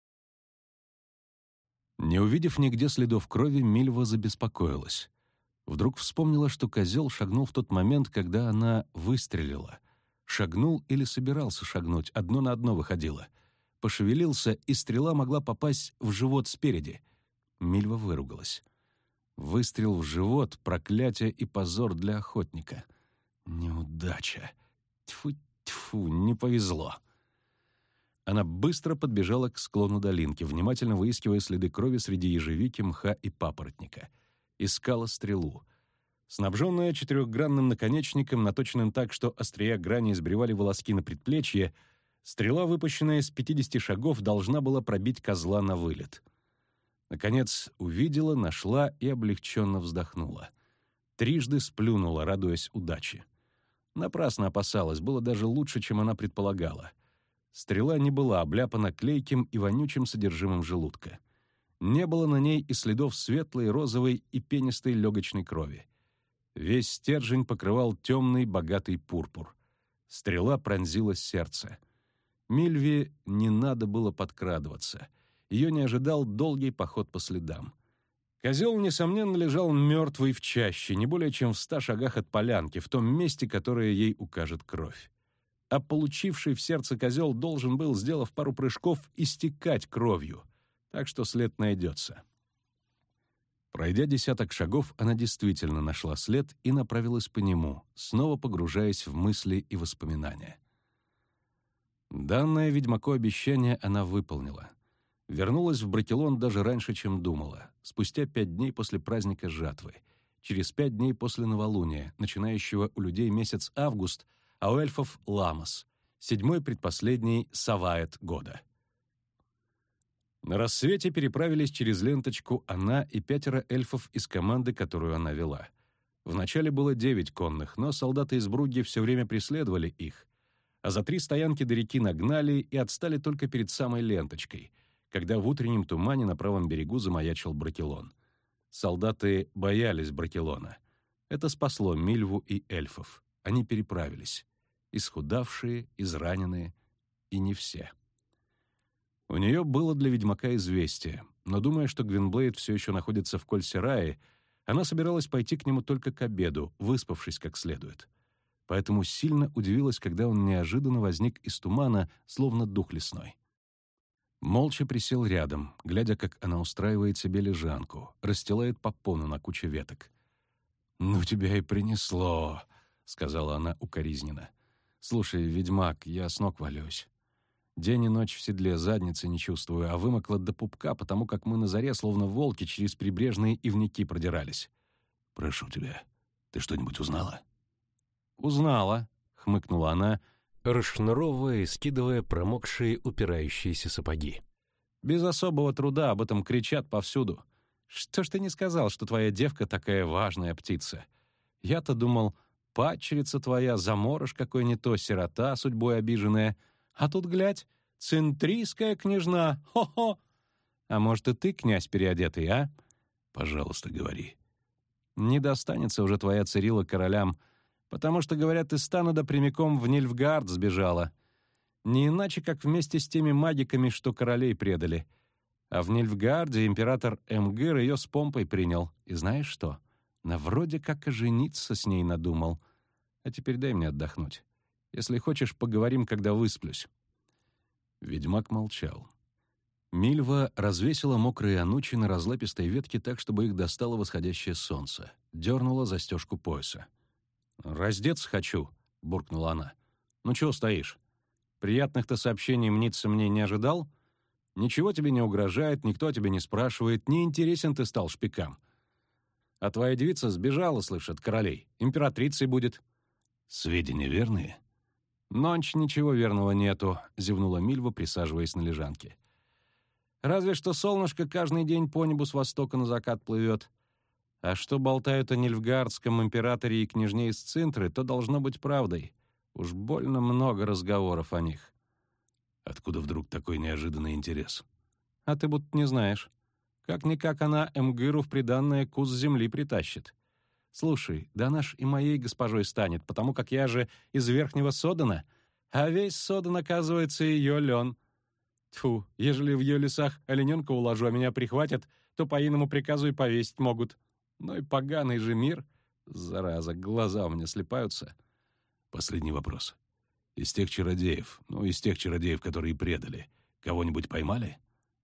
Не увидев нигде следов крови, Мильва забеспокоилась. Вдруг вспомнила, что козел шагнул в тот момент, когда она выстрелила. Шагнул или собирался шагнуть, одно на одно выходило. Пошевелился, и стрела могла попасть в живот спереди. Мильва выругалась. Выстрел в живот — проклятие и позор для охотника. Неудача. Тьфу-тьфу, не повезло. Она быстро подбежала к склону долинки, внимательно выискивая следы крови среди ежевики, мха и папоротника. Искала стрелу. Снабженная четырехгранным наконечником, наточенным так, что острия грани сбривали волоски на предплечье, стрела, выпущенная с пятидесяти шагов, должна была пробить козла на вылет. Наконец увидела, нашла и облегченно вздохнула. Трижды сплюнула, радуясь удаче. Напрасно опасалась, было даже лучше, чем она предполагала. Стрела не была обляпана клейким и вонючим содержимым желудка. Не было на ней и следов светлой, розовой и пенистой легочной крови. Весь стержень покрывал темный, богатый пурпур. Стрела пронзила сердце. Мильве не надо было подкрадываться. Ее не ожидал долгий поход по следам. Козел, несомненно, лежал мертвый в чаще, не более чем в ста шагах от полянки, в том месте, которое ей укажет кровь. А получивший в сердце козел должен был, сделав пару прыжков, истекать кровью, так что след найдется. Пройдя десяток шагов, она действительно нашла след и направилась по нему, снова погружаясь в мысли и воспоминания. Данное ведьмаку обещание она выполнила. Вернулась в Бракелон даже раньше, чем думала, спустя пять дней после праздника жатвы, через пять дней после новолуния, начинающего у людей месяц август, а у эльфов — ламас, седьмой предпоследний саваэт года. На рассвете переправились через ленточку она и пятеро эльфов из команды, которую она вела. Вначале было девять конных, но солдаты из Бругги все время преследовали их, а за три стоянки до реки нагнали и отстали только перед самой ленточкой, когда в утреннем тумане на правом берегу замаячил Бракелон. Солдаты боялись Бракелона. Это спасло Мильву и эльфов. Они переправились. Исхудавшие, израненные, и не все. У нее было для ведьмака известие, но, думая, что Гвинблейд все еще находится в Коль-Серае, она собиралась пойти к нему только к обеду, выспавшись как следует. Поэтому сильно удивилась, когда он неожиданно возник из тумана, словно дух лесной. Молча присел рядом, глядя, как она устраивает себе лежанку, расстилает попону на куче веток. «Ну, тебя и принесло», — сказала она укоризненно. «Слушай, ведьмак, я с ног валюсь. День и ночь в седле, задницы не чувствую, а вымокла до пупка, потому как мы на заре, словно волки, через прибрежные ивники продирались». «Прошу тебя, ты что-нибудь узнала?» «Узнала», — хмыкнула она, расшнуровывая и скидывая промокшие упирающиеся сапоги. «Без особого труда об этом кричат повсюду. Что ж ты не сказал, что твоя девка такая важная птица? Я-то думал, падчерица твоя, заморож какой не то, сирота, судьбой обиженная. А тут, глядь, центрийская княжна, хо-хо! А может, и ты, князь переодетый, а?» «Пожалуйста, говори». «Не достанется уже твоя Цирилла королям, потому что, говорят, из Станада прямиком в Нильфгард сбежала. Не иначе, как вместе с теми магиками, что королей предали. А в Нильфгарде император Эмгир ее с помпой принял. И знаешь что? На вроде как и жениться с ней надумал. А теперь дай мне отдохнуть. Если хочешь, поговорим, когда высплюсь». Ведьмак молчал. Мильва развесила мокрые анучи на разлапистой ветке так, чтобы их достало восходящее солнце. Дернула застежку пояса. «Раздеться хочу», — буркнула она. «Ну чего стоишь? Приятных-то сообщений мниться мне не ожидал? Ничего тебе не угрожает, никто о тебе не спрашивает, не интересен ты стал шпикам. А твоя девица сбежала, слышь, от королей. Императрицей будет». «Сведения верные?» «Нонч ничего верного нету», — зевнула Мильва, присаживаясь на лежанке. «Разве что солнышко каждый день по небу с востока на закат плывет. А что болтают о Нильфгардском императоре и княжне из Цинтры, то должно быть правдой. Уж больно много разговоров о них». «Откуда вдруг такой неожиданный интерес?» «А ты будто не знаешь. Как-никак она Эмгыру в приданное кус земли притащит. Слушай, да она ж и моей госпожой станет, потому как я же из Верхнего Содана, а весь Содан, оказывается, ее лен. Тьфу, ежели в ее лесах олененка уложу, а меня прихватят, то по иному приказу и повесить могут. Ну и поганый же мир. Зараза, глаза у меня слипаются». «Последний вопрос. Из тех чародеев, ну, из тех чародеев, которые предали, кого-нибудь поймали?»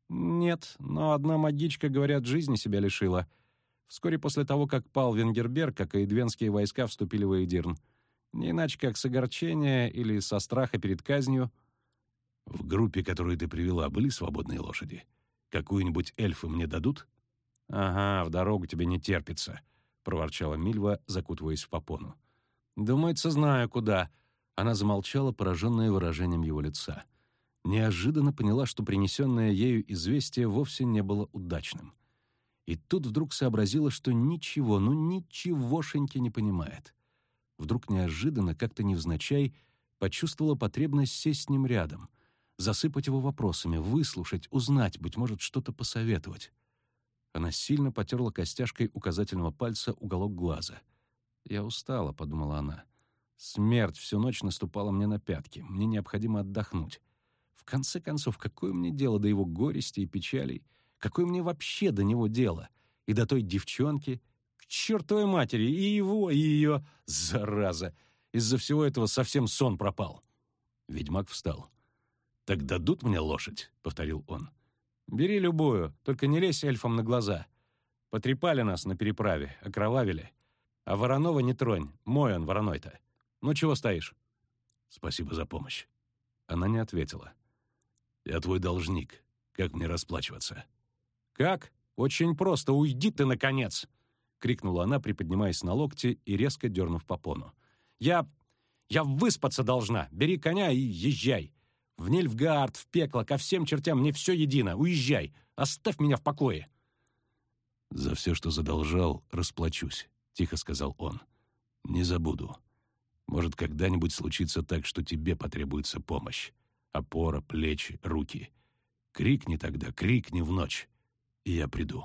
«Нет, но одна магичка, говорят, жизни себя лишила. Вскоре после того, как пал Венгерберг, как и эдвенские войска вступили в Эйдирн. Не иначе, как с огорчения или со страха перед казнью». «В группе, которую ты привела, были свободные лошади? Какую-нибудь эльфы мне дадут?» «Ага, в дорогу тебе не терпится», — проворчала Мильва, закутываясь в попону. «Думается, знаю, куда». Она замолчала, пораженная выражением его лица. Неожиданно поняла, что принесенное ею известие вовсе не было удачным. И тут вдруг сообразила, что ничего, ну ничегошеньки не понимает. Вдруг неожиданно, как-то невзначай, почувствовала потребность сесть с ним рядом, засыпать его вопросами, выслушать, узнать, быть может, что-то посоветовать. Она сильно потерла костяшкой указательного пальца уголок глаза. «Я устала», — подумала она. «Смерть всю ночь наступала мне на пятки. Мне необходимо отдохнуть. В конце концов, какое мне дело до его горести и печалей? Какое мне вообще до него дело? И до той девчонки? К чертовой матери! И его, и ее! Зараза! Из-за всего этого совсем сон пропал». Ведьмак встал. «Так дадут мне лошадь?» — повторил он. «Бери любую, только не лезь эльфам на глаза. Потрепали нас на переправе, окровавили. А Воронова не тронь, мой он, Вороной-то. Ну чего стоишь?» «Спасибо за помощь». Она не ответила. «Я твой должник. Как мне расплачиваться?» «Как? Очень просто. Уйди ты, наконец!» — крикнула она, приподнимаясь на локте и резко дернув попону. «Я... я выспаться должна. Бери коня и езжай. В Нильфгаард, в пекло, ко всем чертям, мне все едино. Уезжай. Оставь меня в покое». «За все, что задолжал, расплачусь», — тихо сказал он. «Не забуду. Может, когда-нибудь случится так, что тебе потребуется помощь. Опора, плечи, руки. Крикни тогда, крикни в ночь, и я приду».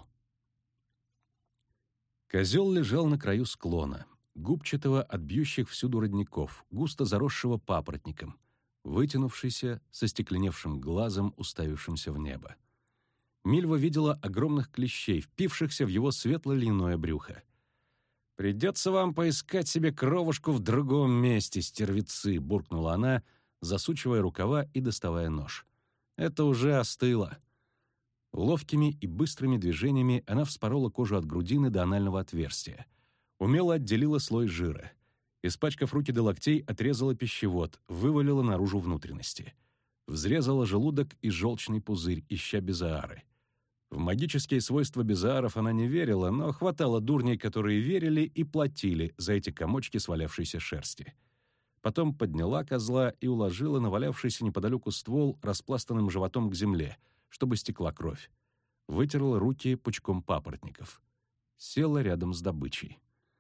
Козел лежал на краю склона, губчатого от бьющих всюду родников, густо заросшего папоротником, вытянувшийся, со стекленевшим глазом, уставившимся в небо. Мильва видела огромных клещей, впившихся в его светло-льняное брюхо. «Придется вам поискать себе кровушку в другом месте, стервецы!» — буркнула она, засучивая рукава и доставая нож. «Это уже остыло». Ловкими и быстрыми движениями она вспорола кожу от грудины до анального отверстия. Умело отделила слой жира. Испачкав руки до локтей, отрезала пищевод, вывалила наружу внутренности. Взрезала желудок и желчный пузырь, ища безаары. В магические свойства безааров она не верила, но хватало дурней, которые верили и платили за эти комочки свалявшейся шерсти. Потом подняла козла и уложила на валявшийся неподалеку ствол распластанным животом к земле, чтобы стекла кровь. Вытерла руки пучком папоротников. Села рядом с добычей.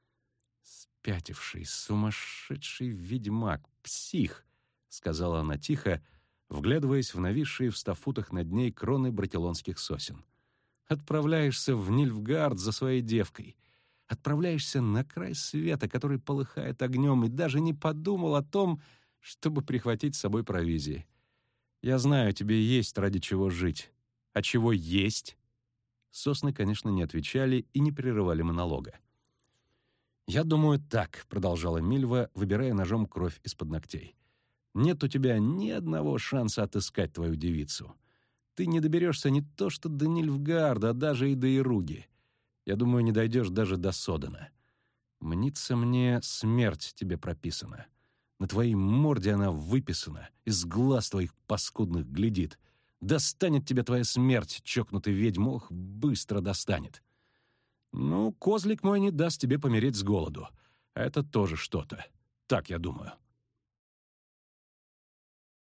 «Спятивший, сумасшедший ведьмак, псих!» — сказала она тихо, вглядываясь в нависшие в ста футах над ней кроны бракелонских сосен. «Отправляешься в Нильфгаард за своей девкой. Отправляешься на край света, который полыхает огнем, и даже не подумал о том, чтобы прихватить с собой провизии. Я знаю, тебе есть ради чего жить. А чего есть?» Сосны, конечно, не отвечали и не прерывали монолога. «Я думаю так», — продолжала Мильва, выбирая ножом кровь из-под ногтей. «Нет у тебя ни одного шанса отыскать твою девицу. Ты не доберешься не то что до Нильфгаарда, а даже и до Ируги. Я думаю, не дойдешь даже до Содена. Мнится мне, смерть тебе прописана. На твоей морде она выписана, из глаз твоих паскудных глядит. Достанет тебя твоя смерть, чокнутый ведьм, ох, быстро достанет. Ну, козлик мой не даст тебе помереть с голоду. А это тоже что-то. Так я думаю».